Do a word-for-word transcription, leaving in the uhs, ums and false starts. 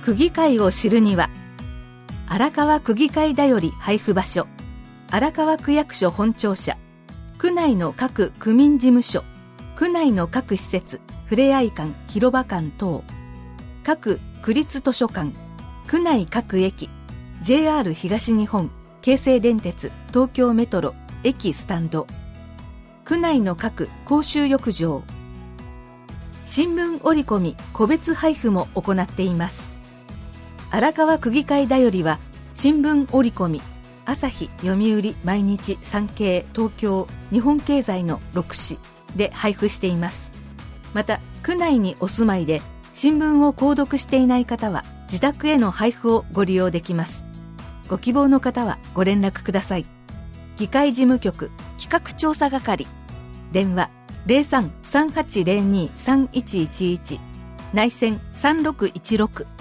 区議会を知るには、荒川区議会だより配布場所、荒川区役所本庁舎、区内の各区民事務所、区内の各施設、ふれあい館、広場館等、各区立図書館、区内各駅、ジェイアール 東日本、京成電鉄、東京メトロ、駅スタンド、区内の各公衆浴場、新聞折り込み個別配布も行っています。荒川区議会だよりは、新聞折り込み、朝日、読売、毎日、産経、東京、日本経済のろくしんで配布しています。また、区内にお住まいで新聞を購読していない方は、自宅への配布をご利用できます。ご希望の方はご連絡ください。議会事務局企画調査係、電話 ゼロさん さんはちゼロに さんいちいちいち、内線さんろくいちろく